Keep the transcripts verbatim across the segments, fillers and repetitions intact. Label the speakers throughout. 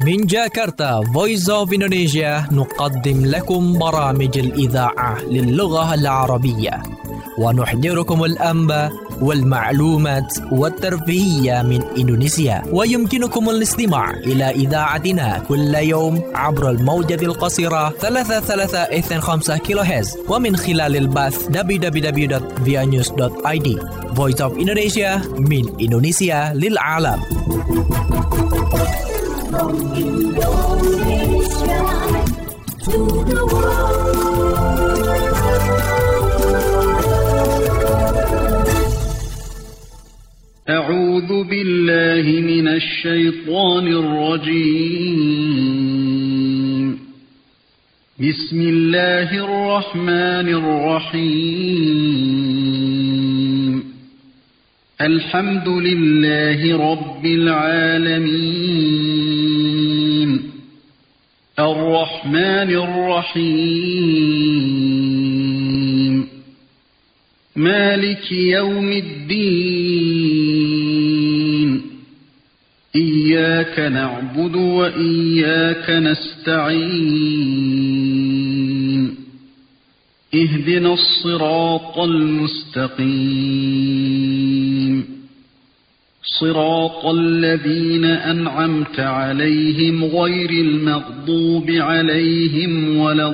Speaker 1: من جاكرتا Voice of Indonesia نقدم لكم برامج الإذاعة للغة العربية ونحضركم الأنباء والمعلومات والترفيهية من إندونيسيا. ويمكنكم الاستماع إلى إذاعتنا كل يوم عبر الموجة القصيرة ثلاثة ثلاثة اثنين خمسة كيلو هرتز ومن خلال البث دبليو دبليو دبليو دوت فيا نيوز دوت آي دي. Voice of Indonesia من إندونيسيا للعالم.
Speaker 2: From Indonesia to the world.
Speaker 3: أعوذ بالله من الشيطان الرجيم. بسم الله الرحمن الرحيم. الحمد لله رب العالمين. الرحمن الرحيم. مالك يوم الدين. إياك نعبد وإياك نستعين. اهدنا الصراط المستقيم. صراط الذين أنعمت عليهم غير المغضوب عليهم ولا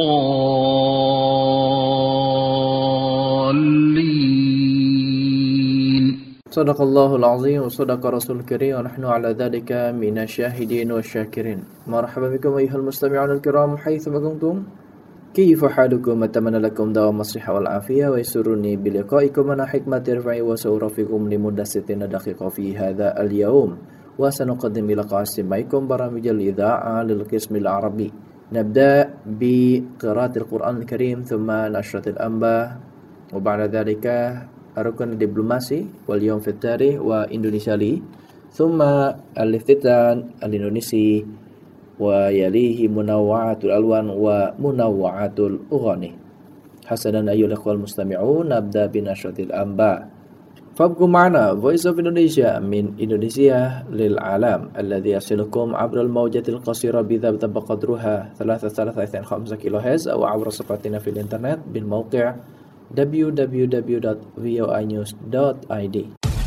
Speaker 3: الضالين.
Speaker 4: صدق الله العظيم وصدق رسول الكريم ونحن على ذلك من الشاهدين والشاكرين. مرحبا بكم أيها المستمعون الكرام حيثما كنتم. كيف حالكم؟ أتمنى لكم دوام الصحة والعافية ويسرني بلقائكم أنا حكمة رفعي وسأرافقكم لمدة ستين دقيقة في هذا اليوم وسنقدم لقاء استماعكم برامج الإذاعة للقسم العربي. نبدأ بقراءة القرآن الكريم ثم نشرة الأنباء وبعد ذلك ركن الدبلوماسي واليوم في التاريخ وإندونيسيا لي ثم الافتتان الإندونيسي ويليه منوعات الألوان ومنوعات الأغاني. حسنا أيها الأخوة المستمعون نبدأ بنشرة الأنباء. فابقوا معنا Voice of Indonesia من إندونيسيا للعالم الذي يصلكم عبر الموجة القصيرة بذات قدرها ثلاثة ثلاثة اثنين خمسة كيلو هرتز أو عبر صفحتنا في الإنترنت بالموقع دبليو دبليو دبليو دوت فيا نيوز دوت آي دي.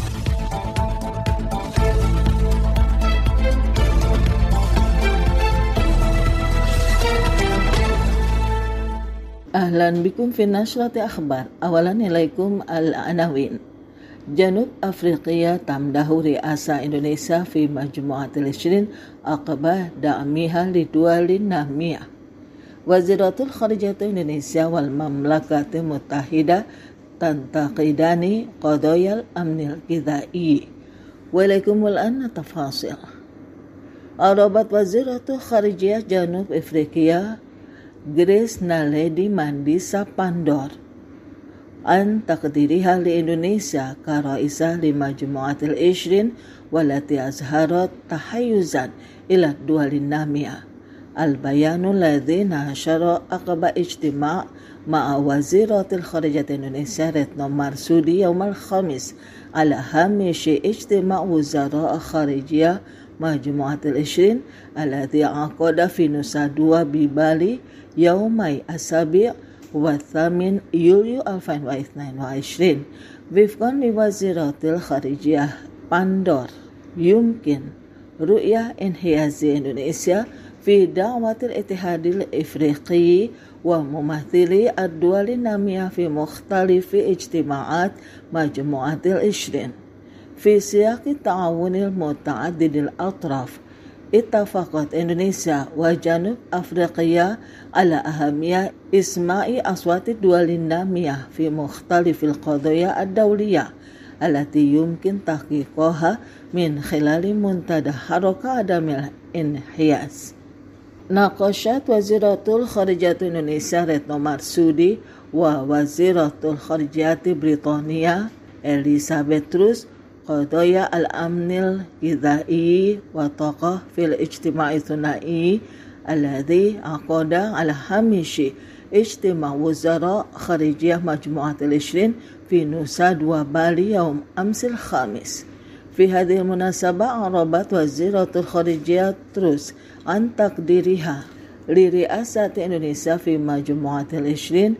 Speaker 5: أهلا بكم في نشرة أخبار. أولا إليكم العناوين. جنوب أفريقيا تمدح رئاسة إندونيسيا في مجموعة العشرين عقب دعمها لدول نامية. وزارة الخارجية إندونيسيا والمملكة المتحدة تنتقدان قضايا الأمن الغذائي. وإليكم الآن التفاصيل. أرادت وزارة خارجية جنوب أفريقيا Grace Naledi Mandisa Pandor عن تقديرها لإندونيسيا كرئيسة لمجموعة العشرين والتي أظهرت تحيزا إلى الدول النامية. البيان الذي نشر عقب اجتماع مع وزيرة الخارجية إندونيسيا رتنو مرسودي يوم الخميس على هامش اجتماع وزراء خارجية مجموعة العشرين الذي عقد في نوسا دوا ببالي يومي السابع والثامن يوليو ألفين واثنين وعشرين. وفقا لوزيرة الخارجية باندور يمكن رؤية انحياز إندونيسيا في دعوة الاتحاد الإفريقي وممثلي الدول النامية في مختلف اجتماعات مجموعة العشرين. في سياق التعاون المتعدد الأطراف اتفقت إندونيسيا وجنوب أفريقيا على أهمية إسماع أصوات الدول النامية في مختلف القضايا الدولية التي يمكن تحقيقها من خلال منتدى حركة عدم الانحياز. ناقشت وزيرة الخارجية إندونيسيا رتنو مرسودي ووزيرة الخارجية بريطانيا إليزابيث تروس قضايا الأمن الغذائي والطاقة في الاجتماع الثنائي الذي عقد على هامش اجتماع وزراء خارجية مجموعة العشرين في نوسا دوا بالي يوم أمس الخميس. في هذه المناسبة أعربت وزيرة الخارجية تروس عن تقديرها لرئاسة إندونيسيا في مجموعة العشرين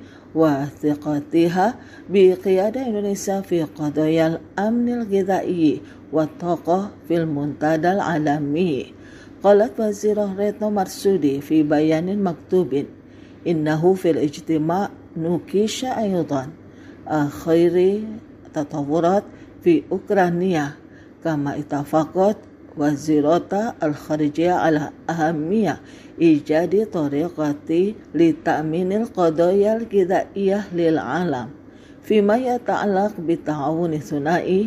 Speaker 5: وثقتها بقيادة إندونيسيا في قضايا الأمن الغذائي والطاقة في المنتدى العالمي. قالت وزيرة ريتنو مرسودي في بيان مكتوب إنه في الاجتماع نوكيش أيضا آخر تطورات في أوكرانيا، كما اتفقت وزيرة الخارجية على أهمية إيجاد طريقة لتأمين القضايا الغذائية للعالم. فيما يتعلق بالتعاون الثنائي،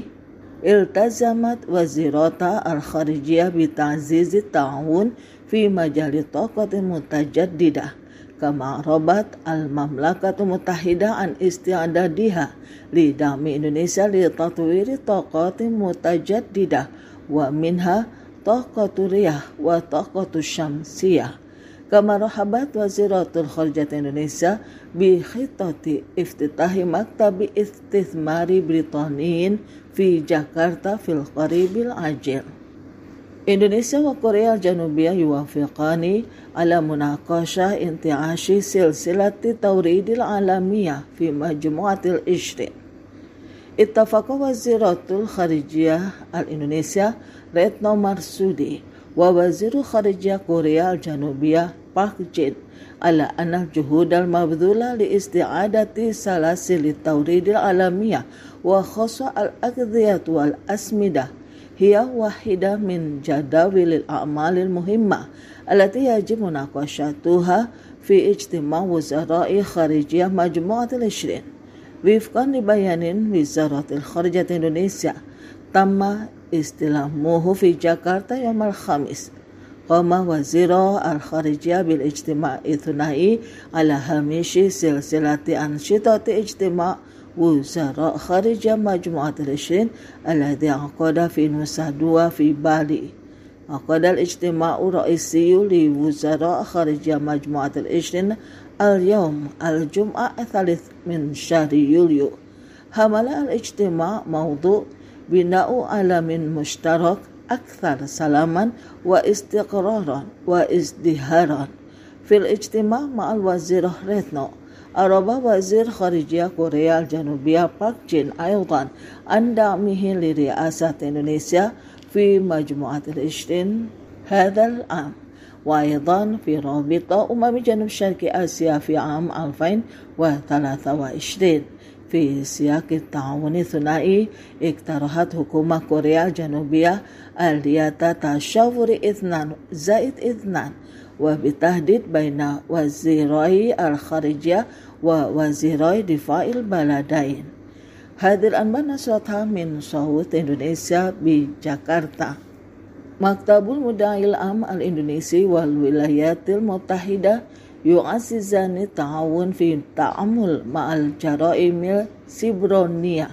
Speaker 5: التزمت وزيرة الخارجية بتعزيز التعاون في مجال الطاقة المتجددة، كما أعربت المملكة المتحدة عن استعدادها لدعم إندونيسيا لتطوير الطاقات المتجددة ومنها طاقة الرياح وطاقة الشمسية. كما رحبت وزيرة الخارجية إندونيسيا بخطة افتتاح مكتب استثمار بريطاني في جاكرتا في القريب العاجل. إندونيسيا وكوريا الجنوبية يوافقان على مناقشة انتعاش سلسلة التوريد العالمية في مجموعة العشرين. اتفق وزيرة الخارجية الإندونيسيا ريتنو مرسودي ووزير خارجية كوريا الجنوبية بارك جين على أن الجهود المبذولة لاستعادة سلاسل التوريد العالمية وخاصة الأغذية والأسمدة هي واحدة من جداول الأعمال المهمة التي يجب مناقشتها في اجتماع وزراء خارجية مجموعة العشرين. وفقا لبيان وزارة الخارجية إندونيسيا تم استلامه في جاكرتا يوم الخميس. قام وزير الخارجية بالاجتماع الثنائي على هامش سلسلة أنشطة اجتماع وزراء خارجية مجموعة العشرين الذي عقد في نوسا دوا في بالي. عقد الاجتماع الرئيسي لوزراء خارجية مجموعة العشرين اليوم الجمعة الثالث من شهر يوليو. حمل الاجتماع موضوع بناء عالم مشترك أكثر سلاما واستقرارا وازدهارا. في الاجتماع مع الوزير ريتنو أعرب وزير خارجية كوريا الجنوبية بارك جين أيضا عن دعمه لرئاسة إندونيسيا في مجموعة العشرين هذا العام، وأيضا في رابطة أمم جنوب شرق آسيا في عام ألفين وثلاثة وعشرين. في سياق التعاون الثنائي اقترحت حكومة كوريا الجنوبية آلية تشاور اثنان زائد اثنان وبالتحديد بين وزيري الخارجية ووزيري دفاع البلدين. هذه الأنباء نشرتها من صوت إندونيسيا بجاكرتا. مكتب المدعي العام الإندونيسي والولايات المتحدة يعززان التعاون في التعامل مع الجرائم السيبرانية.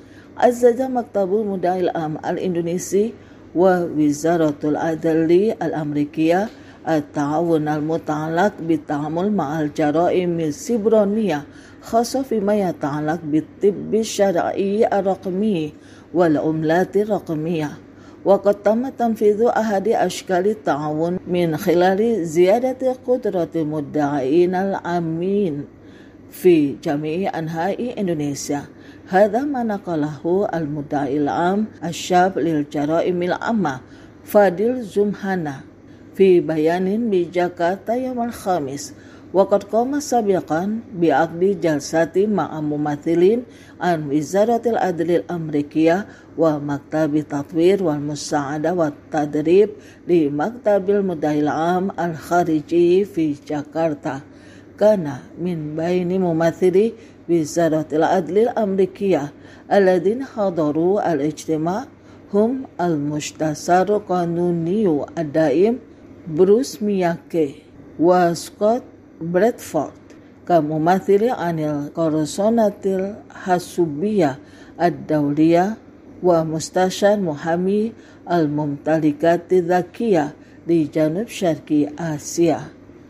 Speaker 5: عزز مكتب المدعي العام الإندونيسي ووزارة العدل الأمريكية التعاون المتعلق بالتعامل مع الجرائم السيبرانية، خاصة فيما يتعلق بالطب الشرعي الرقمي والعملات الرقمية. وقد تم تنفيذ أحد أشكال التعاون من خلال زيادة قدرة المدعين العامين في جميع أنحاء إندونيسيا. هذا ما نقله المدعي العام الشاب للجرائم العامة فاديل زمهانا في بيان بجاكرتا يوم الخميس. وقد قام سابقا بعقد جلسات مع ممثلين عن وزارة العدل الأمريكية ومكتب التطوير والمساعدة والتدريب لمكتب المدعي العام الخارجي في جاكرتا. كان من بين ممثلي وزارة العدل الأمريكية الذين حضروا الاجتماع هم المستشار القانوني الدائم بروس مياكي وسكوت بريدفورد كممثل عن القرصنة الحاسوبية الدولية ومستشار محامي الممتلكات الذكية لجنوب شرق آسيا.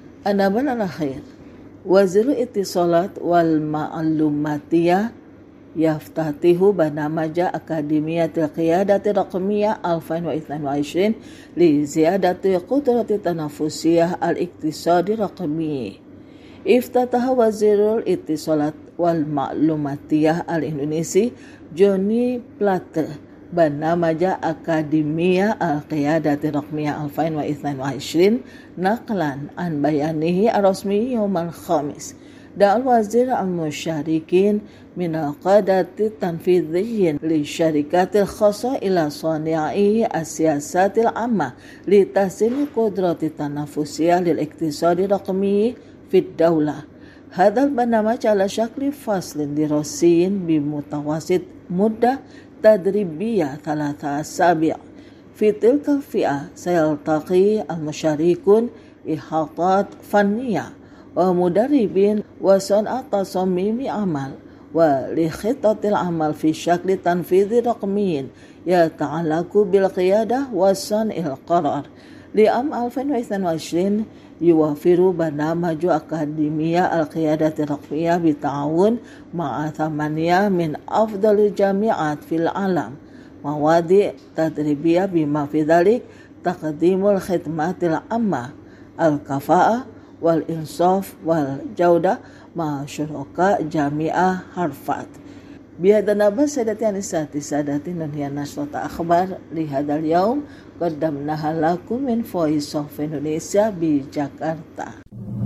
Speaker 5: النبأ الأخير، وزير الاتصالات والمعلوماتية يفتتح برنامج أكاديمية القيادة الرقمية ألفين واثنين وعشرين لزيادة قدرة التنافسية الاقتصاد الرقمي. افتتح وزير الاتصالات والمعلوماتية الإندونيسي جوني بلاتر برنامج أكاديمية القيادة الرقمية ألفين واثنين وعشرين نقلا عن بيانه الرسمي يوم الخميس. دعا الوزير المشاركين من القادة التنفيذيين للشركات الخاصة إلى صانعي السياسات العامة لتحسين قدرة التنافسية للاقتصاد الرقمي في الدولة. هذا البرنامج على شكل فصل دراسي بمتوسط مدة تدريبية ثلاثة أسابيع. في تلك الفئة سيلتقي المشاركون إحاطات فنية ومدربين وصنع تصميم عمل ولخطة العمل في شكل تنفيذي رقمي يتعلق بالقيادة وصنع القرار. لعام ألفين واثنين وعشرين يوفر برنامج أكاديمية القيادة الرقمية بالتعاون مع ثمانية من أفضل الجامعات في العالم مواد تدريبية بما في ذلك تقديم الخدمات العامة، الكفاءة والإنصاف والجودة مع شركاء جامعة هارفارد. بهذا نبأ سادتي أنساتي سادتي ننهي نشرة أخبار لهذا اليوم قدمناها لكم من Voice of Indonesia بجاكرتا.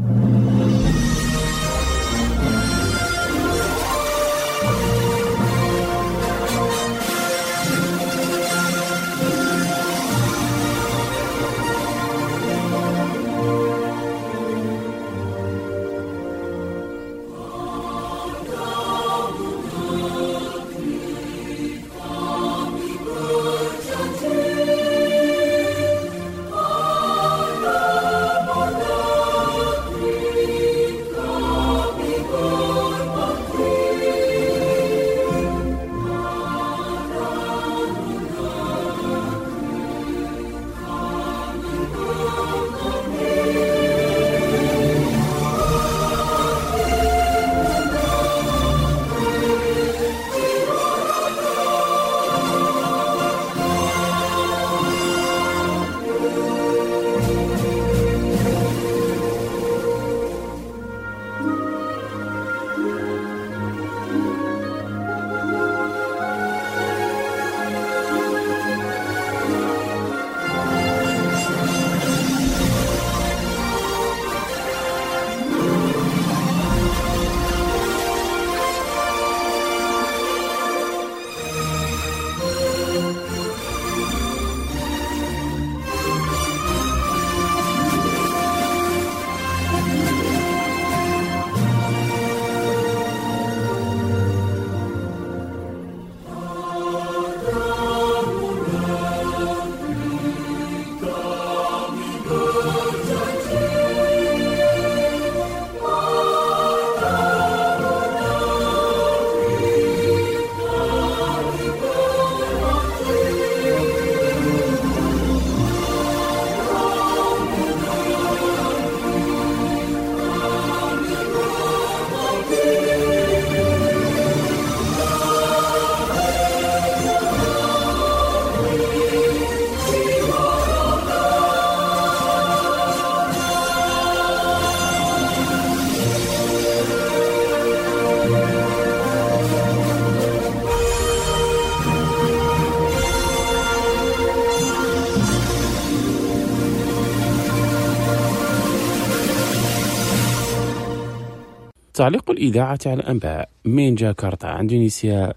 Speaker 6: تعليق الإذاعة على الأنباء من جاكرتا إندونيسيا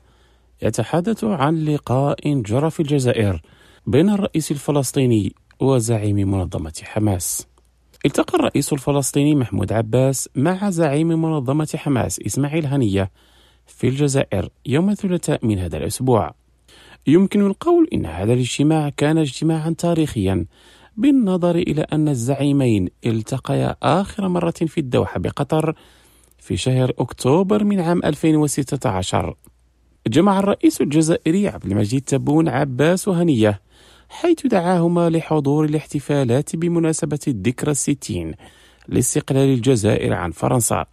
Speaker 6: يتحدث عن لقاء جرى في الجزائر بين الرئيس الفلسطيني وزعيم منظمة حماس. التقى الرئيس الفلسطيني محمود عباس مع زعيم منظمة حماس إسماعيل هنية في الجزائر يوم الثلاثاء من هذا الأسبوع. يمكن القول إن هذا الاجتماع كان اجتماعا تاريخيا بالنظر إلى أن الزعيمين التقيا آخر مرة في الدوحة بقطر في شهر أكتوبر من عام ألفين وستة عشر. جمع الرئيس الجزائري عبد المجيد تبون عباس وهنية حيث دعاهما لحضور الاحتفالات بمناسبة الذكرى الستين لاستقلال الجزائر عن فرنسا.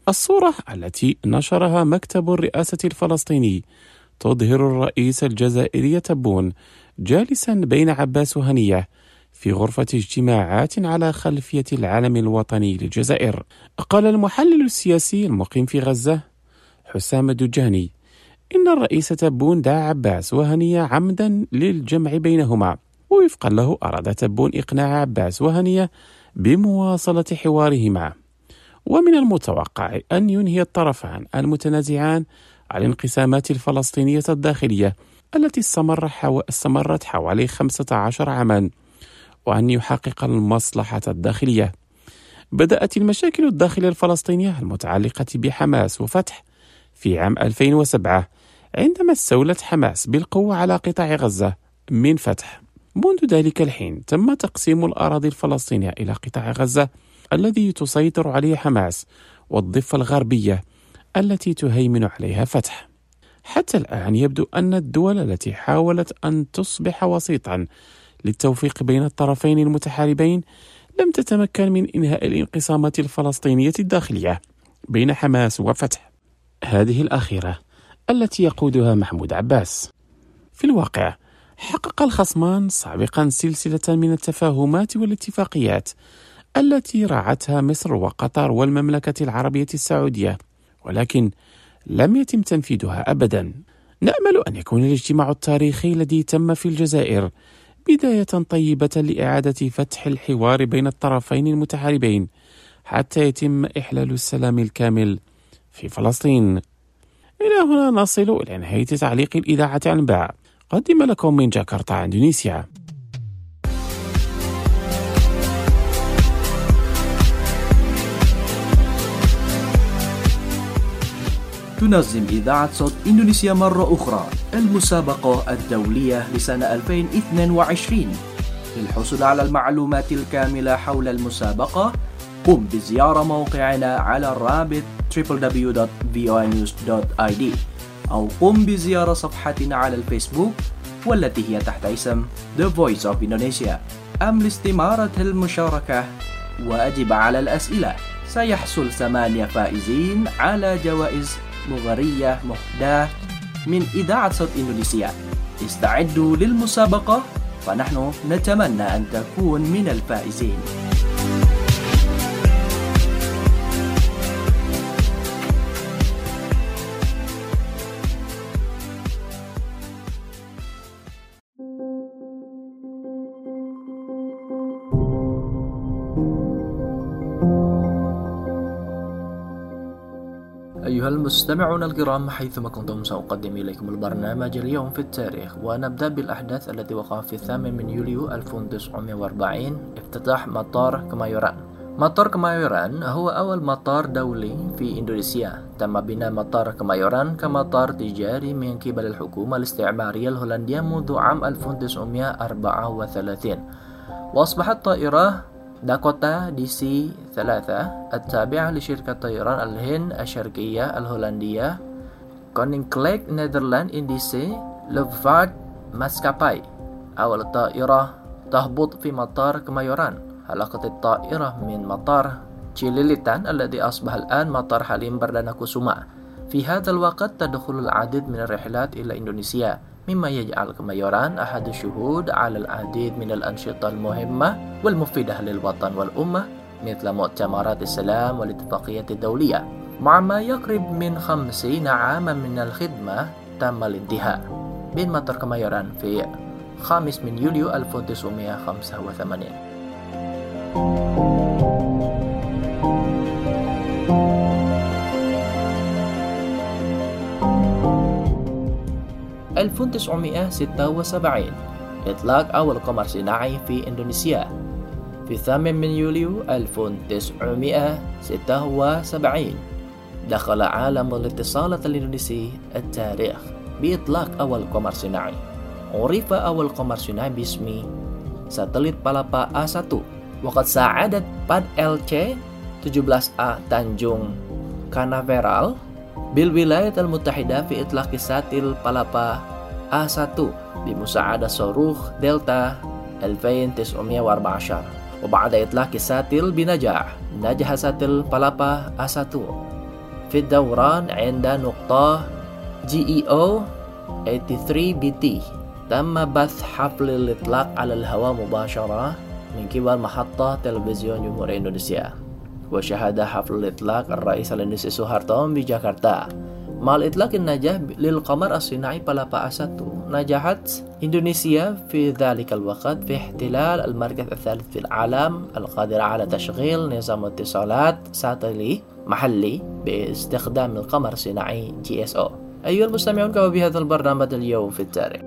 Speaker 6: الصورة التي نشرها مكتب الرئاسة الفلسطيني تظهر الرئيس الجزائري تبون جالسا بين عباس وهنية في غرفة اجتماعات على خلفية العلم الوطني للجزائر. قال المحلل السياسي المقيم في غزة حسام الدجاني إن الرئيس تبون دعا عباس وهنية عمدا للجمع بينهما، ووفقا له أراد تبون إقناع عباس وهنية بمواصلة حوارهما. ومن المتوقع أن ينهي الطرفان المتنازعان على الانقسامات الفلسطينية الداخلية التي استمر حو... استمرت حوالي خمسة عشر عاما، وأن يحقق المصلحة الداخلية. بدأت المشاكل الداخلية الفلسطينية المتعلقة بحماس وفتح في عام ألفين وسبعة عندما استولت حماس بالقوة على قطاع غزة من فتح. منذ ذلك الحين تم تقسيم الأراضي الفلسطينية إلى قطاع غزة الذي تسيطر عليه حماس والضفة الغربية التي تهيمن عليها فتح. حتى الآن يبدو أن الدول التي حاولت أن تصبح وسيطا للتوفيق بين الطرفين المتحاربين لم تتمكن من إنهاء الانقسامات الفلسطينية الداخلية بين حماس وفتح، هذه الأخيرة التي يقودها محمود عباس. في الواقع حقق الخصمان سابقا سلسلة من التفاهمات والاتفاقيات التي راعتها مصر وقطر والمملكة العربية السعودية، ولكن لم يتم تنفيذها أبدا. نأمل أن يكون الاجتماع التاريخي الذي تم في الجزائر بداية طيبة لإعادة فتح الحوار بين الطرفين المتحاربين حتى يتم إحلال السلام الكامل في فلسطين. إلى هنا نصل إلى نهاية تعليق الإذاعة عن باع، قدم لكم من جاكرتا إندونيسيا.
Speaker 1: تنظم إذاعة صوت إندونيسيا مرة أخرى المسابقة الدولية لسنة ألفين واثنين وعشرين. للحصول على المعلومات الكاملة حول المسابقة قم بزيارة موقعنا على الرابط دبليو دبليو دبليو دوت في او نيوز دوت اي دي أو قم بزيارة صفحتنا على الفيسبوك والتي هي تحت اسم The Voice of Indonesia. أم لاستمارة المشاركة وأجب على الأسئلة. سيحصل ثمانية فائزين على جوائز مغرية مهداة من إذاعة صوت إندونيسيا. استعدوا للمسابقة فنحن نتمنى أن تكون من الفائزين. أيها المستمعون الكرام، حيثما كنتم سأقدم إليكم البرنامج اليوم في التاريخ، ونبدأ بالأحداث التي وقع في الثامن من يوليو ألف وتسعمائة وأربعين. افتتاح مطار كمايوران. مطار كمايوران هو أول مطار دولي في إندونيسيا. تم بناء مطار كمايوران كمطار تجاري من قبل الحكومة الاستعمارية الهولندية منذ عام ألف وتسعمائة وأربعة وثلاثين، وأصبحت طائرة داكوتا دي سي ثلاثة التابعة لشركة طيران الهند الشرقية الهولندية كونينكليك نيدرلاند إنديسي لوفارد ماسكاباي. أول طائرة تهبط في مطار كمايوران. حلقت الطائرة من مطار تشيليليتان الذي أصبح الآن مطار حليم بردانا كوسوما. في هذا الوقت تدخل العديد من الرحلات إلى إندونيسيا، مما يجعل كمايوران أحد الشهود على العديد من الأنشطة المهمة والمفيدة للوطن والأمة، مثل مؤتمرات السلام والاتفاقية الدولية. مع ما يقرب من خمسين عاما من الخدمة، تم الانتهاء من مطار كمايوران في خامس من يوليو ألف وتسعمائة وخمسة وثمانين. ألف وتسعمائة وستة وسبعين إطلاق أول قمر صناعي في إندونيسيا. في الثامن من يوليو ألف وتسعمائة وستة وسبعين دخل عالم الاتصالات الإندونيسي التاريخ بإطلاق أول قمر صناعي. عرف أول قمر صناعي باسم ساتليت بالapa A satu، وقد ساعدت باد إل سي tujuh belas A تانجونغ كانافيرال بالولايات المتحدة في إطلاق ساتل بالapa A satu بمساعدة صاروخ دلتا ألفين وتسعمائة وأربعة عشر. وبعد إطلاق الساتل بنجاح، نجح ساتل بالapa A satu
Speaker 4: في الدوران عند نقطة جي إي أو ثمانية وثمانين بي تي. تم بث حفل الإطلاق على الهواء مباشرة من قبل محطة تلفزيون جمهورية إندونيسيا. وشهد حفل الإطلاق الرئيس الإندونيسي سوهارto بجاكرتا. مع الإطلاق الناجح للقمر الصناعي بلابا satu، نجحت إندونيسيا في ذلك الوقت في احتلال المركز الثالث في العالم القادر على تشغيل نظام اتصالات ساتلي محلي باستخدام القمر الصناعي جي إس أو. أيها المستمعون، كما بهذا البرنامج اليوم في التاريخ.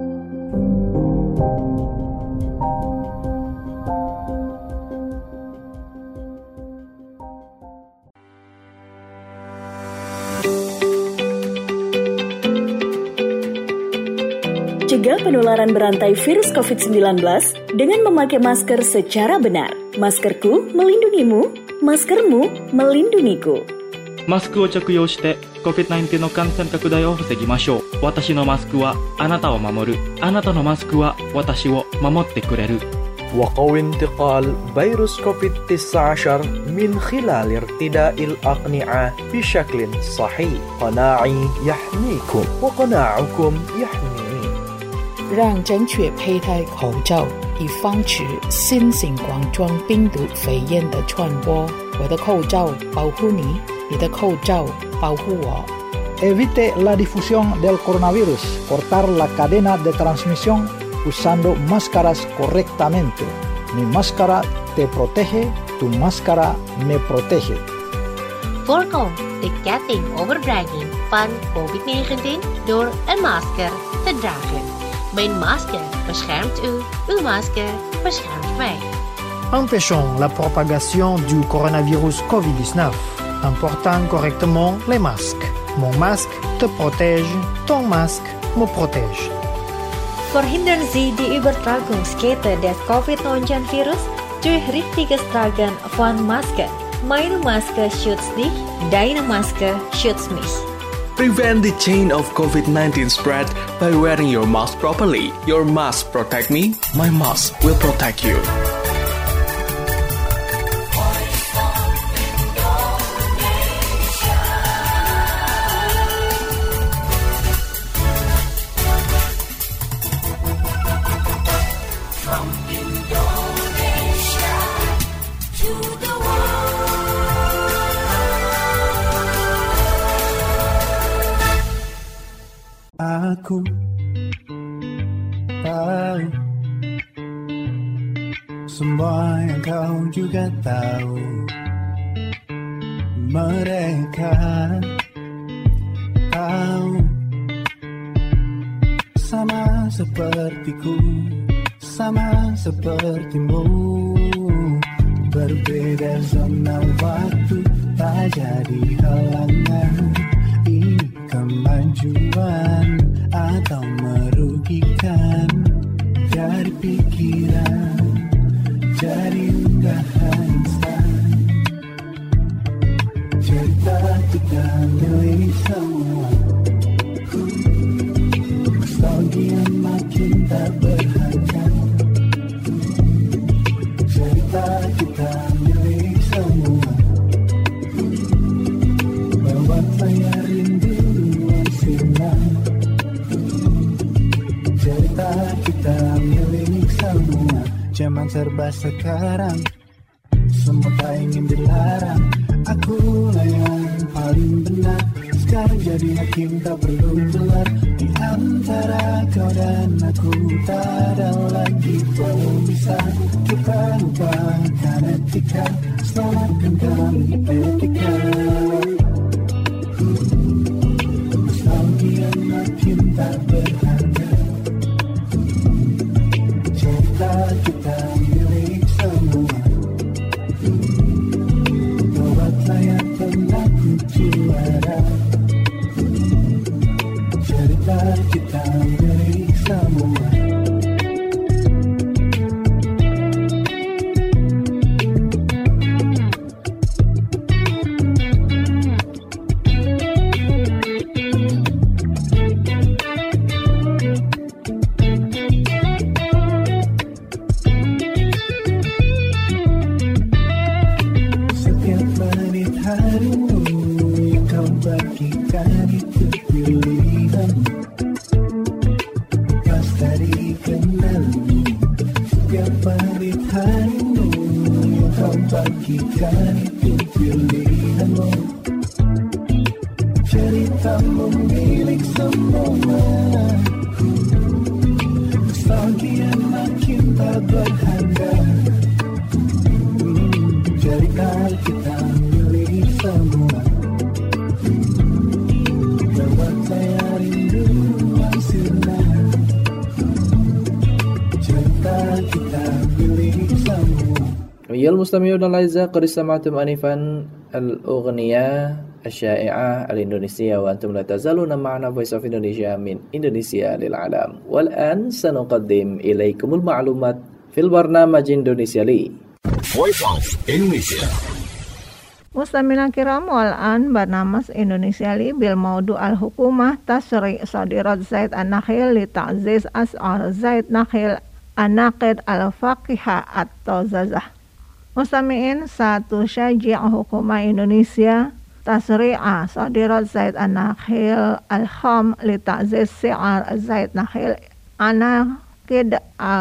Speaker 7: Cegah penularan berantai virus covid sembilan belas dengan memakai masker secara benar. Maskerku melindungimu, maskermu melindungiku.
Speaker 8: マスクを着用して コビッドナインティーン の感染拡大を防ぎましょう。私のマスクはあなたを守る。あなたのマスクは私を守ってくれる。
Speaker 1: وقوي انتقال فيروس كوفيد تسعة عشر من خلال ارتداء الأقنعة بشكل صحيح. قناعي يحميكم وقناعكم يحميني.
Speaker 9: 让正确佩戴口罩，以防止新型冠状病毒肺炎的传播。我的口罩保护你，你的口罩保护我。
Speaker 10: Evite la difusión del coronavirus. Cortar la cadena de transmisión usando máscaras correctamente. Mi máscara te protege, tu máscara me protege.
Speaker 11: Voorkom de ketting overdraging van covid negentien door een masker te dragen. Mijn masker beschermt u, uw masker beschermt mij.
Speaker 12: Empêchons la propagation du coronavirus covid dix-neuf en portant correctement les masques. Mon masque te protège, ton masque me protège.
Speaker 13: Verhindern Sie die Übertragungskette des covid neunzehn virus durch richtiges Tragen von Maske. Meine Maske schützt dich, deine Maske schützt mich.
Speaker 14: Prevent the chain of covid nineteen spread by wearing your mask properly. Your mask protect me, my mask will protect you.
Speaker 15: Aku tahu semua yang kau juga tahu. Mereka tahu sama sepertiku, sama sepertimu. Berbeda zona waktu tak jadi halangan. Ini kemajuan atau merugikan, dari pikiran, dari unggahan instan. Cerita kita milik semua, nostalgia makin tak berharga. Cerita kita milik semua, bawa layar rindu silam. Cerita kita milik semua. Zaman serba sekarang, semua tak ingin dilarang. Akulah yang paling benar. Sekarang jadi hakim tak perlu gelar. Di antara kau dan aku tak ada lagi pemisah. Kita lupakan etika, selamatkan kami etika. Nostalgia makin tak berharga. Cerita kita milik semua. Buatlah yang pernah ku juara. Cerita kita milik semua. Milik semua, nostalgia makin tak berharga. Cerita kita milik semua, lewat layar rinduan sinar. Cerita kita milik semua.
Speaker 4: أيها المستمعون الأعزاء، قد استمعتم آنفا الأغنية الشائعة الإندونيسية وأنتم لا تزالون معنا Voice of Indonesia من إندونيسيا للعالم. والآن سنقدم إليكم المعلومات في البرنامج إندونيسيا لي
Speaker 16: Voice of Indonesia.
Speaker 5: مستمعينا الكرام، والآن برنامج إندونيسيا لي بالموضوع الحكومة تشريع صادرات زيت النخيل لتعزيز أسعار زيت نخيل الناقد الفاكهة الطازجة. Mustami'in, satu syajia hukumah Indonesia tasri'a sadirat zaid an-nakhil al-kham li ta'ziz si'ar zaid nakhil anaqid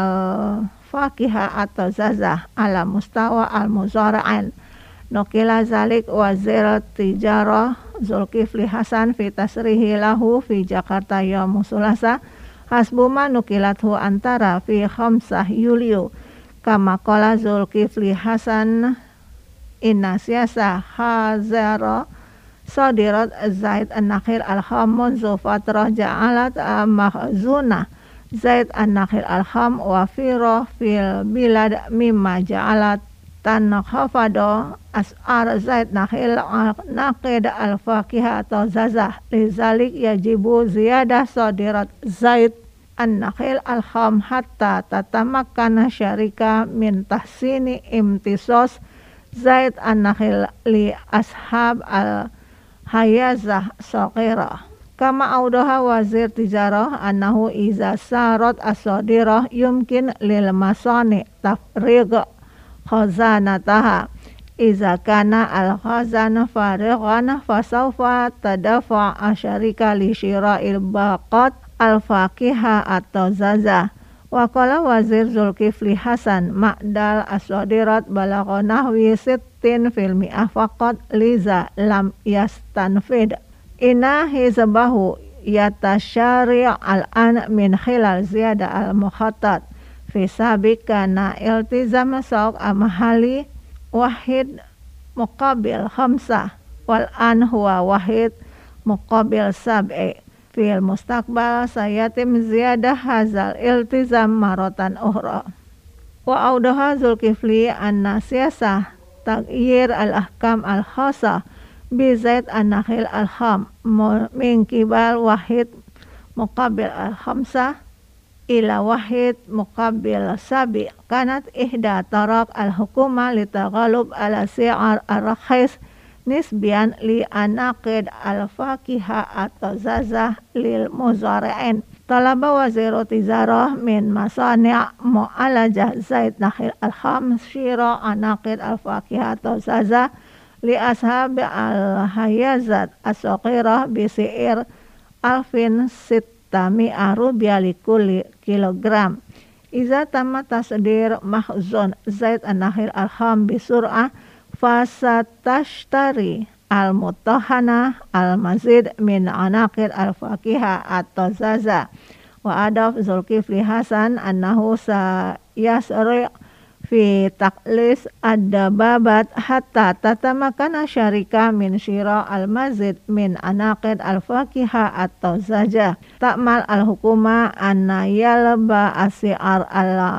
Speaker 5: al-fakiha atau zazah ala mustawa al-muzara'an. Nukila zalik wazir tijarah Zulkifli Hasan fi tasrihi lahu fi Jakarta yaum sulasa hasbuma nukilathu antara fi khamsah Yulio. Kama qala Zulkifli Hasan inna siyasa hazara sadirat zaid an-nakhil al-kham munzu fatrah ja'alat mahzuna zaid an-nakhil al-kham wafira fil bilad mimma ja'alat tankhafado as'ar zaid nakhil al-naqid al-fakihah atau zazah. Lizalik yajibu ziyadah sadirat zaid an-nakhil al-kham hatta tatamakkana syarika min tahsini imtisos zaid an-nakhil li ashab al-hayazah saqirah. Kama audaha wazir tijarah annahu iza sarat as-sadirah yumkin lil masani tafriq khazanataha. Iza kana al-khazana farighan fasawfa tadafa asyarika li syira'il baqat al-fakiha atau zaza. Waqala wazir Zulkifli Hasan ma'dal as-sadirat balagha nahwi sittin fil mi'ah faqat liza lam yastanfid. Inna hizbahu yatasyari' al-an min khilal ziyada al-mukhattat fi sabikana iltizam sawq amahali wahid muqabil khamsah wal an huwa wahid muqabil sab'i. Fil mustaqbal sayatim ziyadah hazal iltizam marotan ukhra. Wa audaha Zulkifli anna siyasah tagyir al-ahkam al-khasa bi zaid an-nakhil al-kham min kibal wahid muqabil al-khamsah ila wahid muqabil sabi. Kanat ihda tarak al-hukuma litaghalub ala si'ar ar-rakhis nisbian li anaqid al-fakiha atau zazah lil muzari'in. Talaba waziru tijarah min masani' mu'alajah zaid nakhil al-kham syira anaqid al-fakiha atau zazah li ashab al-hayazat as-saqirah bisi'ir alfin sittami'ah rubya li kulli kilogram. Iza tamma tasdir mahzun zaid an-nakhil al-kham bisur'ah fasatashtari al-mutahana al-mazid min anaqid al-fakiha atau zaza. Wa adaf Zulkifli Hasan annahu sayasri' fi taqlis ad-dababat hatta tatamakana syarika min syira al-mazid min anaqid al-fakiha atau zaja. Ta'mal al-hukuma anna yalba asi'ar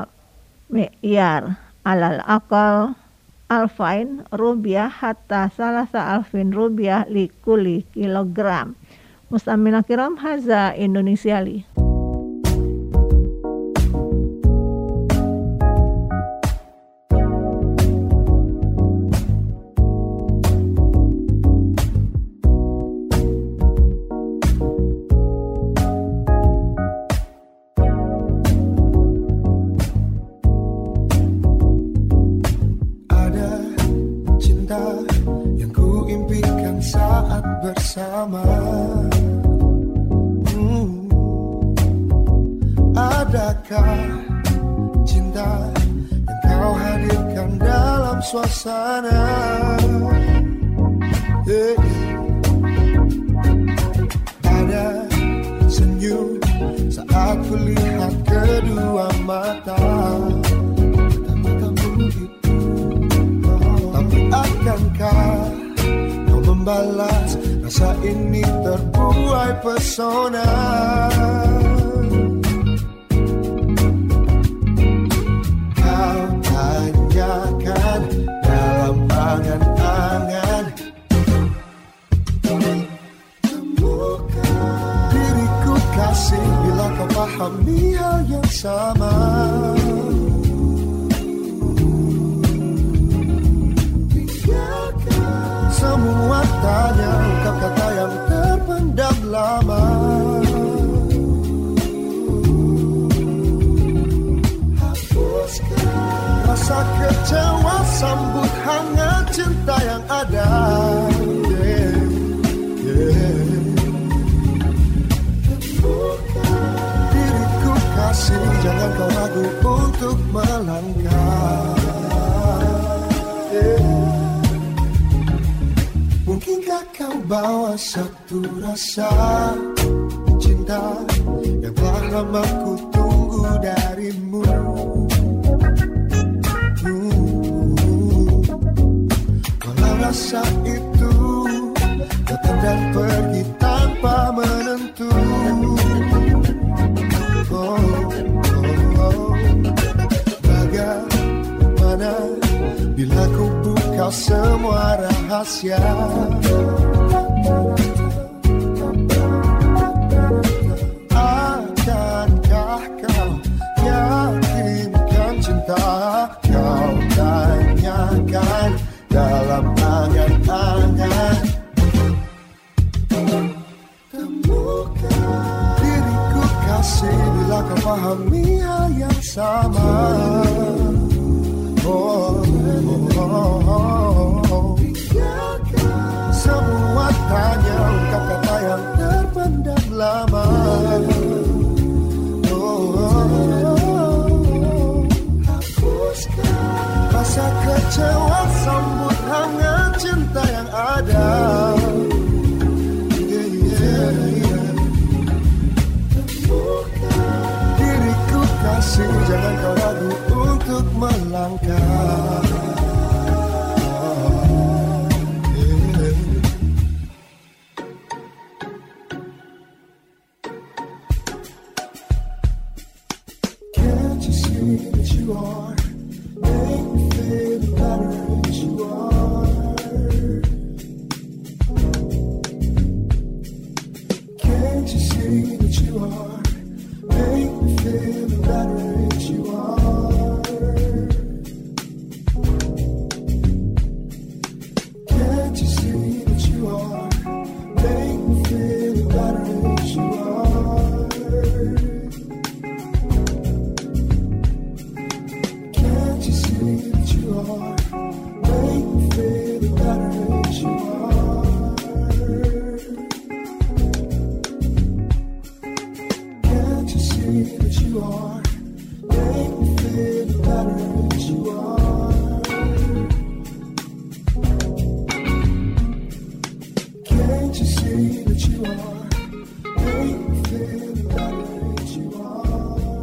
Speaker 5: al-mi'yar alal aqal alfain rubiah hatta salasa alfin rubiah li kulli kilogram. Mustamina kiram, haza Indonesia li.
Speaker 15: Bersama hmm. Adakah cinta yang kau hadirkan dalam suasana yeah.
Speaker 17: membalas rasa ini terbuai pesona. Kau tanyakan dalam angan-angan, temukan diriku kasih bila kau pahami hal yang sama. Semua tanya ungkap kata yang terpendam lama. Hapuskan rasa kecewa, sambut hangat cinta yang ada. Yeah, yeah. Diriku kasih, jangan kau ragu untuk melangkah. Yeah. Mungkinkah kau bawa satu rasa cinta yang telah lama ku tunggu darimu. Hmm. Kalau rasa itu datang dan pergi tanpa menentu. Oh, oh, oh. Bagaimana bila ku buka semua rahasia? Akankah kau yakinkan cinta? Kau tanyakan dalam angan-angan. Temukan diriku kasih bila kau pahami hal yang sama. Oh, oh, oh, oh. Semua tanya ungkap kata yang terpendam lama. Oh, oh, oh. Hapuskan rasa kecewa, sambut hangat cinta yang ada. Yeah, yeah, yeah. Diriku kasih, jangan kau ragu untuk melangkah. Can't you see that you are? Make me feel better as you are. Can't you see that you are? Make me feel better as you are. Can't you see that you are? Make me feel better as you are. Can't you see that you are? Make me feel better as you are. Can't you see that you are? Make me feel better as you are. Can't you see that you are? Make me feel better as you are.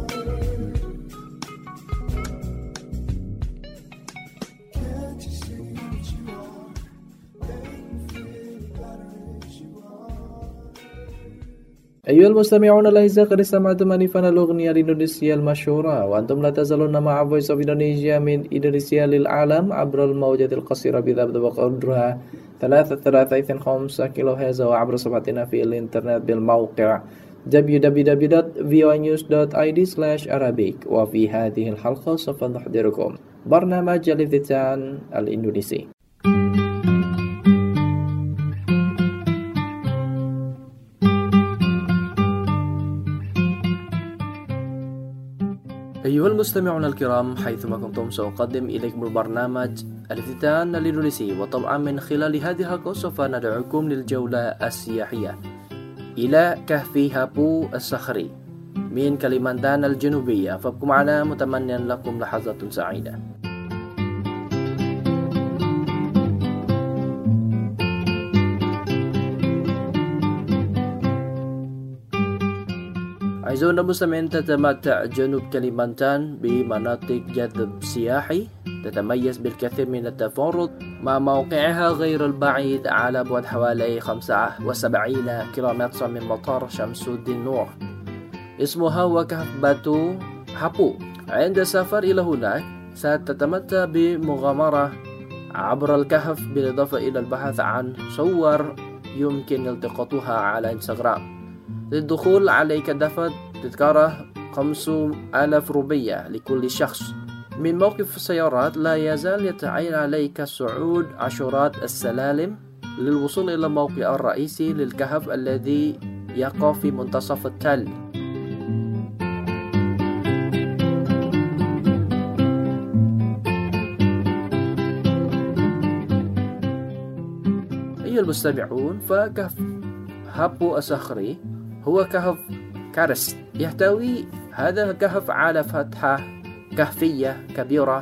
Speaker 17: Can't you see that you are? Make me feel better as you are.
Speaker 4: أيها المستمعون الأعزاء، قد استمعتم آنفا الأغنية الإندونيسية المشهورة، وأنتم لا تزالون مع Voice of Indonesia من إندونيسيا للعالم عبر الموجات القصيرة بضبط وقدرها ثلاثة ثلاثة خمسة كيلو هرتز، وعبر صفحتنا في الإنترنت بالموقع دبليو دبليو دبليو دوت في او نيوز دوت اي دي سلاش أرابيك. وفي هذه الحلقة سوف نحضركم برنامج الافتتان الإندونيسي. أيها المستمعون الكرام، حيثما كنتم سأقدم إليكم البرنامج الافتتان الإندونيسي، وطبعا من خلال هذه الحلقة سوف ندعوكم للجولة السياحية إلى كهف هابو الصخري من كليمانتان الجنوبية. فابقوا معنا متمنيا لكم لحظات سعيدة. أعزائنا المستمعين، تتمتع جنوب كليمانتان بمناطق جذب سياحي تتميز بالكثير من التفرد مع موقعها غير البعيد على بعد حوالي خمسة وسبعين كيلومترا من مطار شمس الدين نور. اسمها وكهف باتو هابو. عند السفر إلى هناك ستتمتع بمغامرة عبر الكهف، بالإضافة إلى البحث عن صور يمكن التقاطها على انستغرام. للدخول عليك دفع تذكرة خمسة آلاف روبية لكل شخص. من موقف السيارات لا يزال يتعين عليك صعود عشرات السلالم للوصول إلى الموقع الرئيسي للكهف الذي يقع في منتصف التل. أيها المستمعون، فكهف هابو الصخري هو كهف كارست. يحتوي هذا الكهف على فتحة كهفية كبيرة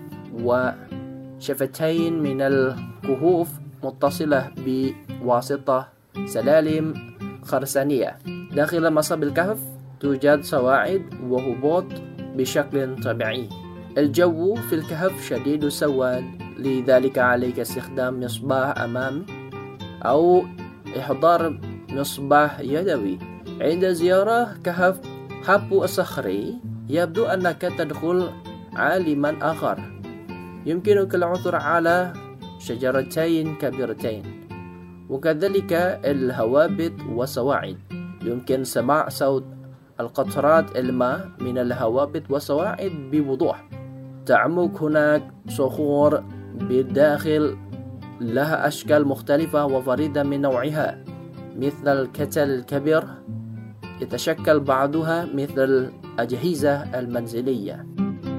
Speaker 4: وشفتين من الكهوف متصلة بواسطة سلالم خرسانية. داخل مصب الكهف توجد صواعد وهبوط بشكل طبيعي. الجو في الكهف شديد السواد، لذلك عليك استخدام مصباح أمامي أو إحضار مصباح يدوي. عند زيارة كهف هابو الصخري يبدو أنك تدخل عالما آخر. يمكنك العثور على شجرتين كبيرتين وكذلك الهوابط والصواعد. يمكن سماع صوت القطرات الماء من الهوابط والصواعد بوضوح. تعمق هناك صخور بالداخل لها أشكال مختلفة وفريدة من نوعها، مثل الكتل الكبير يتشكل بعضها مثل الأجهزة المنزلية.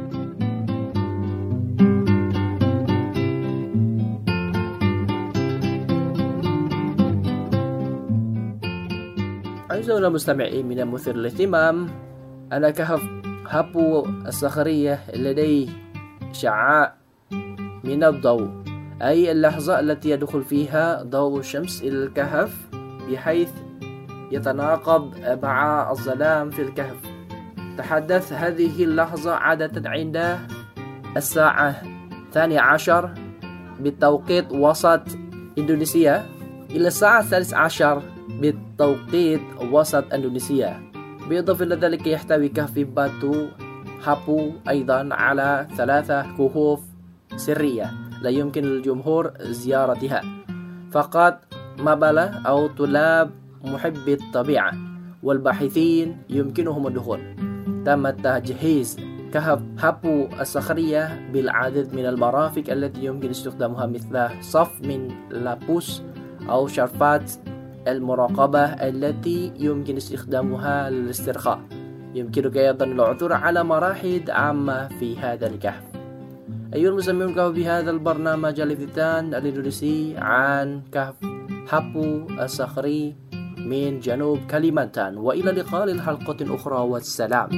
Speaker 4: أعزائنا المستمعين، من المثير للاهتمام أن كهف هابو الصخرية لديه شعاع من الضوء، أي اللحظة التي يدخل فيها ضوء الشمس إلى الكهف بحيث يتناقض مع الظلام في الكهف. تحدث هذه اللحظة عادة عند الساعة الثانية عشر بالتوقيت وسط إندونيسيا إلى الساعة الثالثة عشر بالتوقيت وسط إندونيسيا. بالإضافة إلى ذلك يحتوي كهف باتو هابو أيضا على ثلاثة كهوف سرية لا يمكن للجمهور زيارتها، فقط مبلة أو طلاب محبي الطبيعة والباحثين يمكنهم الدخول. تم تجهيز كهف هابو الصخرية بالعديد من المرافق التي يمكن استخدامها، مثل صف من لابوس أو شرفات المراقبة التي يمكن استخدامها للاسترخاء. يمكنك أيضا العثور على مراحل عامة في هذا الكهف. أيها المستمعون، كما بهذا البرنامج الافتتان الإندونيسي عن كهف هابو الصخري من جنوب كاليمانتان، وإلى اللقاء للحلقة أخرى والسلام.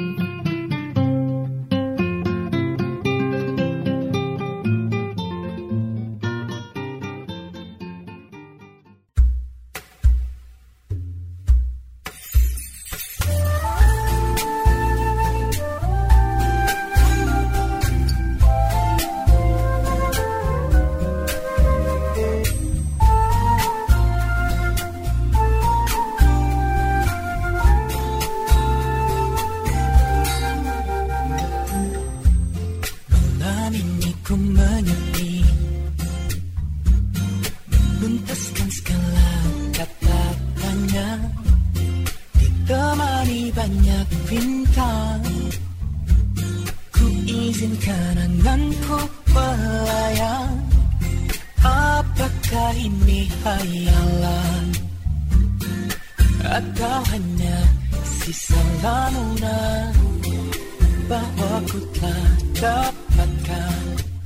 Speaker 18: Atau hanya sisa lamunan bahwa ku telah dapatkan.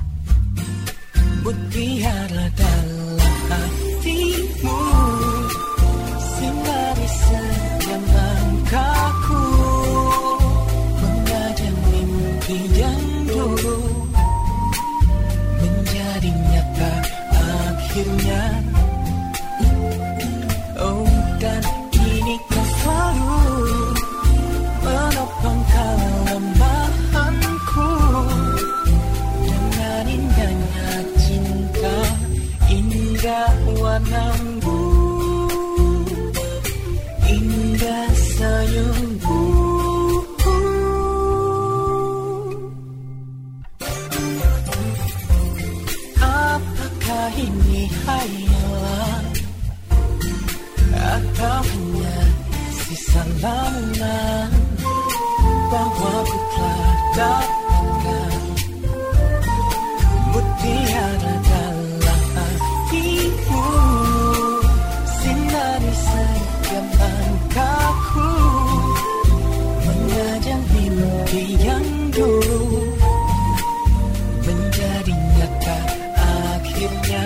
Speaker 18: Buktikanlah dalam hatimu sinari setiap langkahku, mengajak mimpi yang dulu menjadi nyata akhirnya. Oh, dan kini kau selalu menopang kelemahanku dengan indahnya cinta. lamunan bahwa ku telah dapatkan mutiara dalam hatimu, sinari setiap langkahku, mengajak mimpi yang dulu menjadi nyata akhirnya.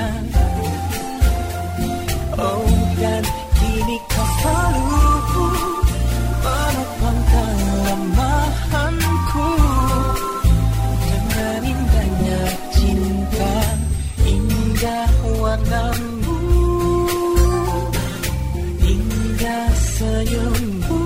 Speaker 18: Oh, dan kini kau selalu menopang kelemahanku dengan indahnya cinta, indah warnamu, indah senyummu.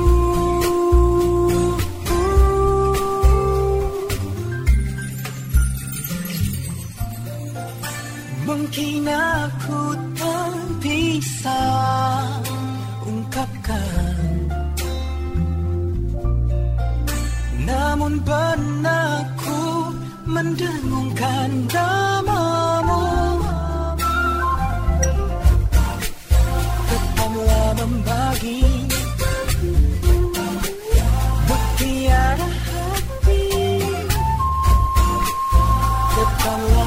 Speaker 18: Mungkin aku tak bisa ungkapkan, namun benakku mendengungkan namamu. Tetaplah membagi mutiara hati, tetaplah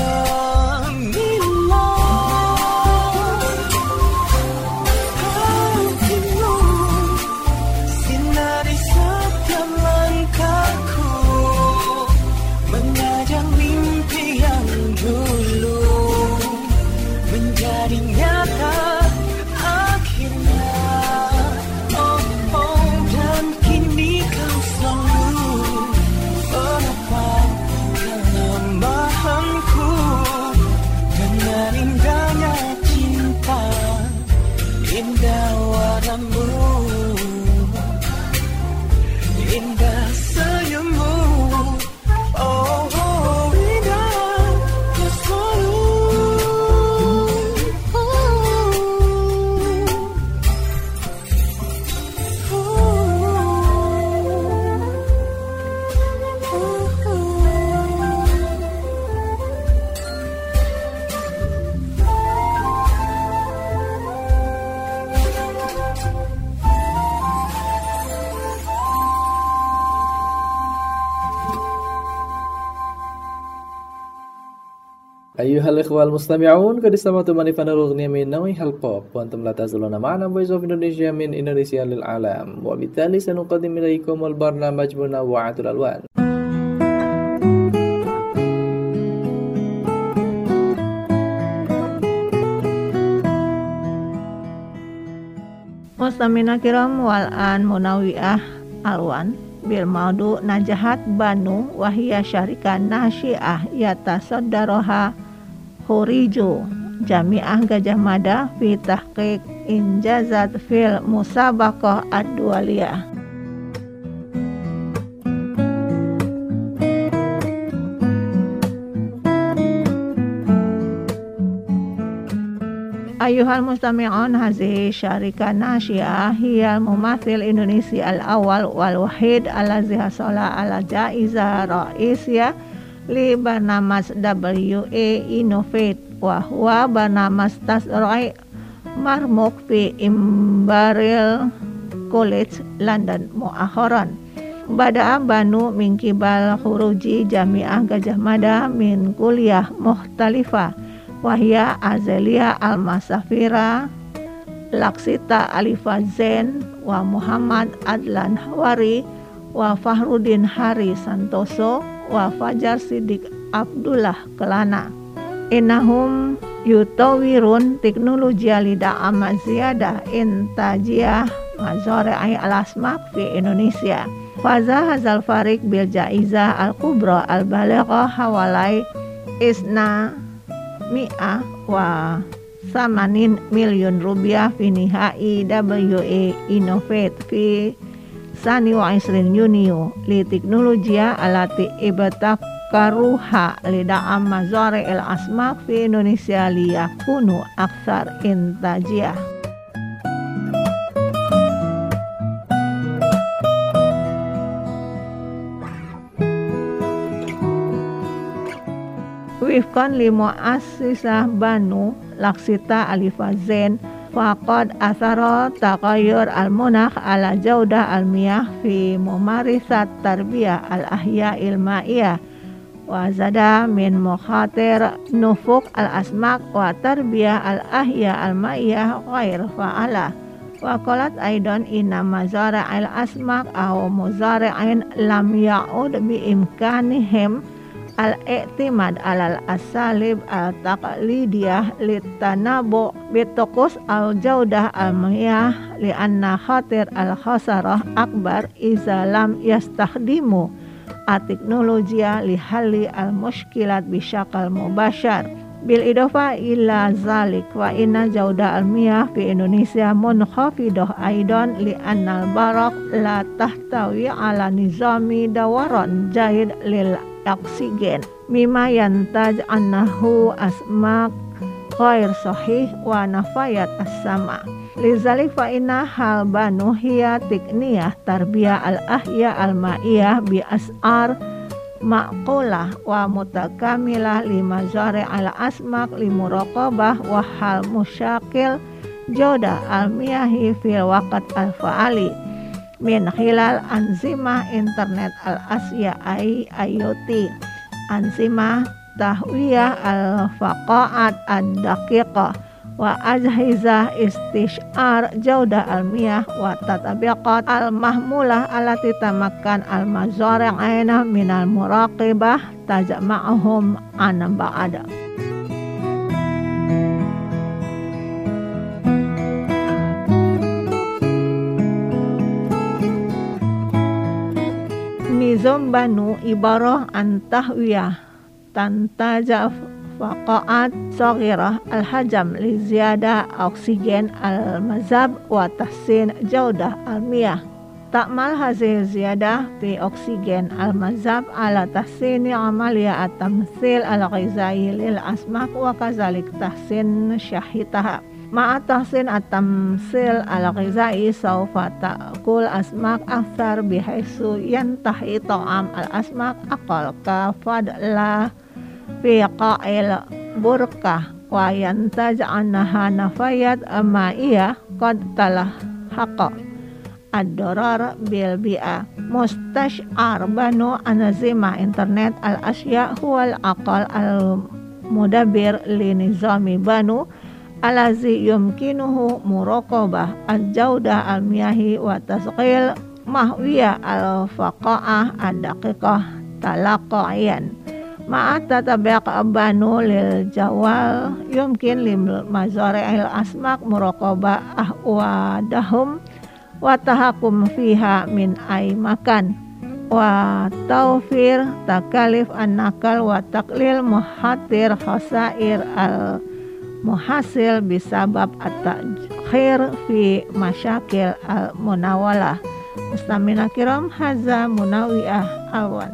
Speaker 4: أيها الإخوة المستمعون قد استمعتم لفن الأغنية من نوع البوب وأنتم لا تزالون معنا Voice of Indonesia من إندونيسيا للعالم وبالتالي سنقدم إليكم البرنامج منوعات الألوان.
Speaker 5: Mustamina kiram wal an munawiah alwan bil maudu najahat banu wahia syarikan nasyiah yatasaddaroha Khuriju Jami'ah Gajah Mada fi tahqiq injazat fil musabaqah ad-dualiyah. Ayuhal mustami'un, hazihi syarika nasyiah hiya mumathil Indonesia al-awwal wal wahid allazi hasala ala jaiza ra'isiyah li barnamas W A Innovate wa huwa barnamas tasrai marmuk fi Imperial College London muakharan. Bada'a banu min kibal khuruji Jami'ah Gajah Mada min kuliah mukhtalifah wahya Azelia Al-Masafira, Laksita Alifah Zain wa Muhammad Adlan Hawari wa Fahrudin Hari Santoso wa Fajar Siddiq Abdullah Kelana. Innahum yutawirun teknologi lida amat ziyadah intajiyah mazari'i al-asmak fi Indonesia. Faza hazal farik bil jaizah al-kubra al-balighah hawalai isna mi'ah wa samanin miliun rupiah fi nihai W A Innovate fi sani wa isrin Yunio li teknologia alati ibatak karuha lida amazore el asmak fi Indonesia liyakunu aksar intajiyah. Wifkan li muassisah banu Laksita Alifah Zain faqad asara taqayyur al-munakh ala jaudah al-miyah fi mumarisat tarbiyah al-ahya'il ma'iyah wa zada min mukhatir nufuk al-asmak wa tarbiyah al-ahya al-ma'iyah ghair fa'ala wa qalat aidan inna mazara' al-asmak aw muzari'in lam ya'ud bi imkanihim al-i'timad alal asalib al-taqlidiyah litanabu bitukus al-jaudah al-miyah li'anna khatir al-khasarah akbar iza lam yastakhdimu at-teknologiya lihalli al-mushkilat bisyakal mubashar bil idofa ila zalik wa inna jaudah al-miyah fi Indonesia munkhafidah aidan li'anna al-barak la tahtawi ala nizami dawaran jahid lil oksigen mimma yantaj annahu asmak ghair sahih wa nafayat as-sama lizalik fa inna hal banu hiya tikniyah tarbiyah al-ahya al-ma'iyah bi as'ar ma'qulah wa mutakamilah lima zari al-asmak limuraqabah wa hal musyakil joda al-miyahi fil waqt al-fa'ali min khilal anzimah internet al-asya I O T anzimah tahwiyah al-faqa'at ad-daqiqah wa ajhizah istish'ar jaudah al-miyah wa tatabiqat al-mahmulah alati tamakkan al-mazari'ina minal muraqibah tajma'uhum an ba'ada. Nizam banu ibarah an tahwiyah tantajaf faqa'at saghirah al-hajam li ziyada oksigen al-mazab wa tahsin jaudah al-miyah ta'mal hazihi ziyadah fi oksigen al-mazab ala tahsini amaliyah at-tamthil al-ghizai lil asmak wa kazalik tahsin syahitaha ma'a tahsin at-tamthil al-ghizai sawfa ta'kul asmak akthar bihaisu yantahi ta'am al-asmak aqal ka fadla fi qa'il burkah wa yantaj annaha nafayat ma'iyah qad talah haqa ad-darar bil bi'a mustash'ar banu anazima internet al-asya huwal aqal al-mudabbir li nizami banu alazi yumkinuhu muraqabah al-jaudah al-miyahi wa tasqil mahwiyah al-faqa'ah ad-daqiqah talaqa'iyan ma'at tatabaq banu lil jawal yumkin lim mazari'il asmak muraqabah ahwadahum wa tahakum fiha min ay makan wa tawfir takalif an-nakal wa taqlil muhatir khasair al muhasil bisabab at-takhir fi masyakil al munawalah. Mustamina kiram haza munawiah awan.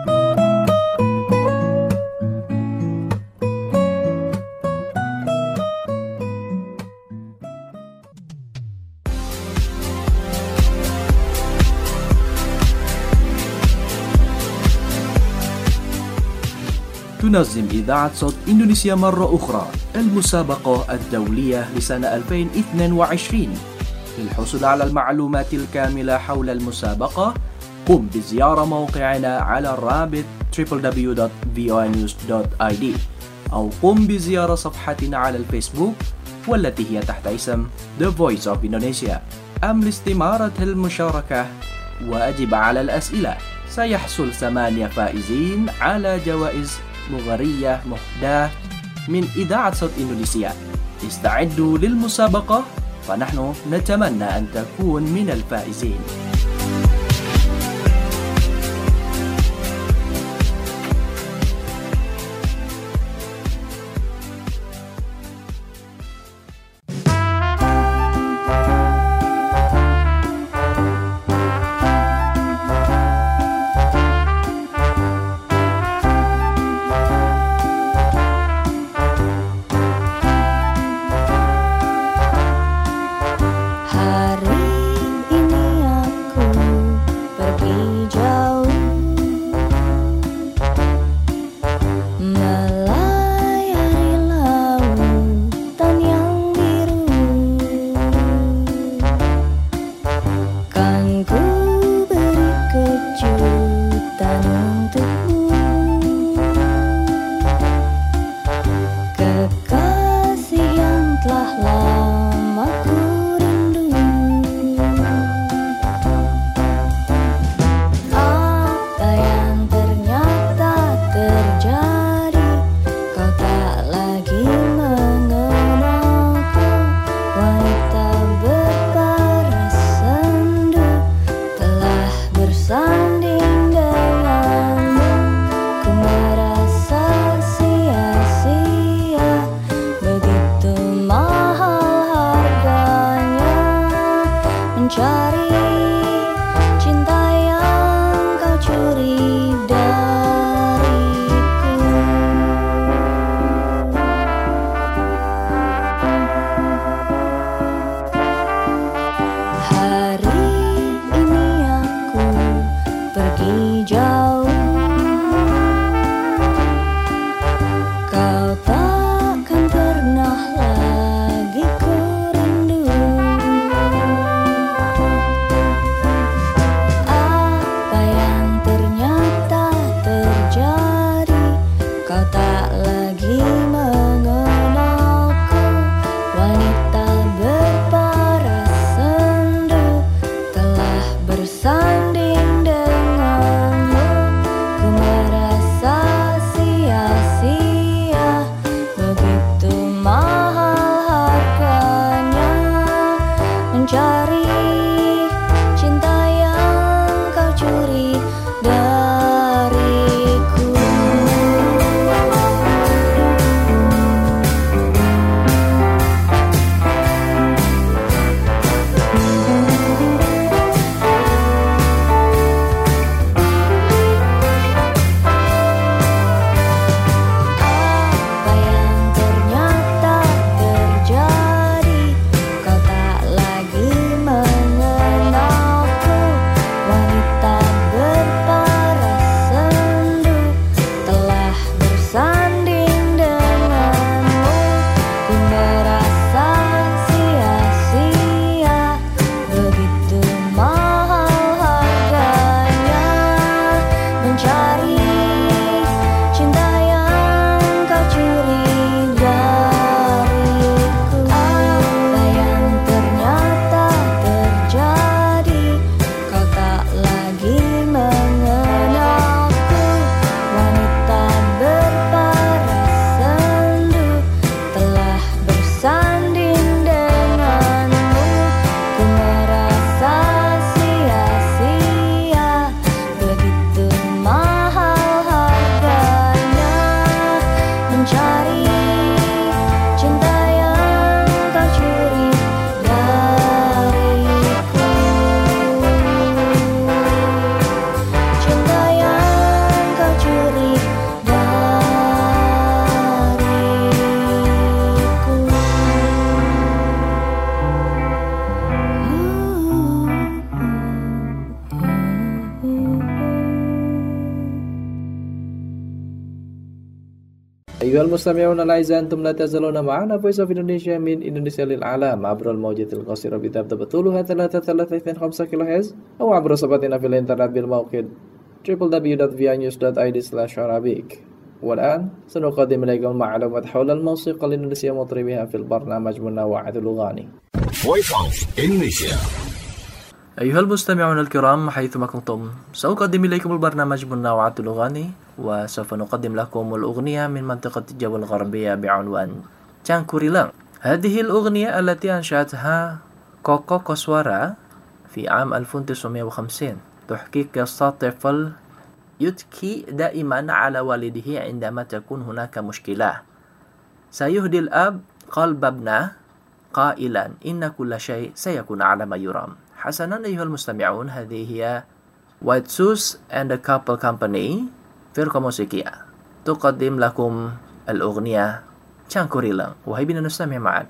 Speaker 19: تنظم إذاعة صوت إندونيسيا مرة أخرى المسابقة الدولية لسنة ألفين واثنين وعشرين. للحصول على المعلومات الكاملة حول المسابقة قم بزيارة موقعنا على الرابط دبليو دبليو دبليو دوت في او نيوز دوت اي دي أو قم بزيارة صفحتنا على الفيسبوك والتي هي تحت اسم The Voice of Indonesia. أم لاستمارة المشاركة وأجب على الأسئلة. سيحصل ثمانية فائزين على جوائز مغرية مهداة من إذاعة صوت إندونيسيا. استعدوا للمسابقة فنحن نتمنى أن تكون من الفائزين.
Speaker 2: Hari ini aku
Speaker 4: أيها المستمعون الأعزاء أنتم لا تزالون معنا Voice of Indonesia من إندونيسيا للعالم عبر الموجات القصيرة بثبت طولها ثلاثة ثلاثة اثنين خمسة كيلو هرتز أو عبر صفحتنا في الإنترنت بالموقع دبليو دبليو دبليو دوت في آي نيوز دوت آي دي سلاش عربيك. والآن سنقدم إليكم معلومات حول الموسيقى الإندونيسية ومطربيها في البرنامج منوعة الأغاني.
Speaker 16: Voice of Indonesia.
Speaker 4: أيها المستمعون الكرام حيثما كنتم سأقدم إليكم البرنامج منوعة الأغاني وسوف نقدم لكم الأغنية من منطقة الجبل الغربية بعنوان Cangkurilang. هذه الأغنية التي أنشأتها كوكو كوسوارا في عام ألف وتسعمائة وخمسين تحكي قصة طفل يبكي دائما على والده عندما تكون هناك مشكلة. سيهدي الأب قلب ابنه قائلا إن كل شيء سيكون على ما يرام. حسنا أيها المستمعون، هذه هي White Shoes and the Couple Company فرقة موسيقية تقدم لكم الأغنية Cangkurilang. وهي بنا نستمع معا.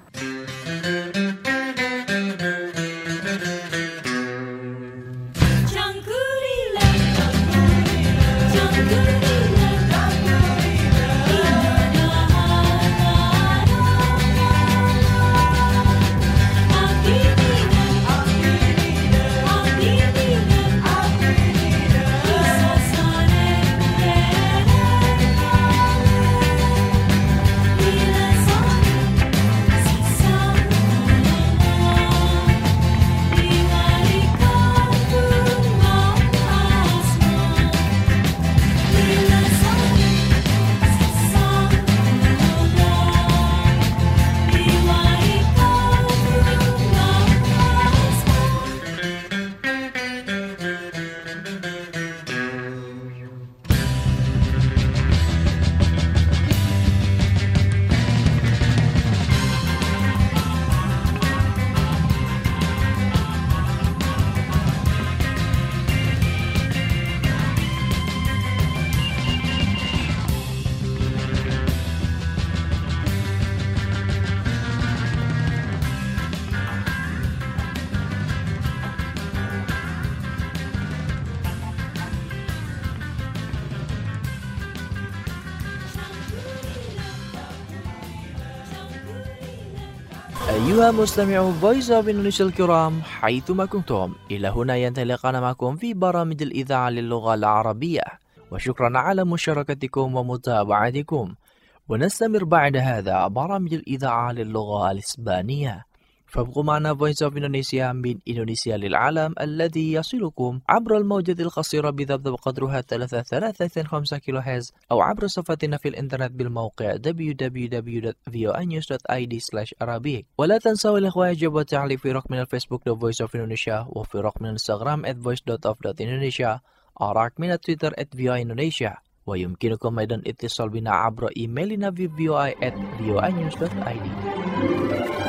Speaker 4: أيها مستمعو Voice of Indonesia الكرام حيثما كنتم، إلى هنا ينتهي لقاءنا معكم في برامج الإذاعة للغة العربية، وشكرا على مشاركتكم ومتابعتكم. ونستمر بعد هذا برامج الإذاعة للغة الإسبانية، فابقوا معنا Voice of Indonesia من إندونيسيا للعالم الذي يصلكم عبر الموجة القصيرة بضبط قدرها ثلاثة ثلاثة اثنين خمسة كيلو هرتز أو عبر صفحتنا في الإنترنت بالموقع دبليو دبليو دبليو دوت في آي نيوز دوت آي دي سلاش عربيك. ولا تنسوا الإخوة يجب التعليق في رقم من الفيسبوك The Voice of Indonesia، وفي رقم من الانستغرام at voice dot of dot indonesia، أو من التويتر at في آي Indonesia. ويمكنكم أيضا اتصال بنا عبر إيميلنا في في او اي at في او اي نيوز دوت آي دي.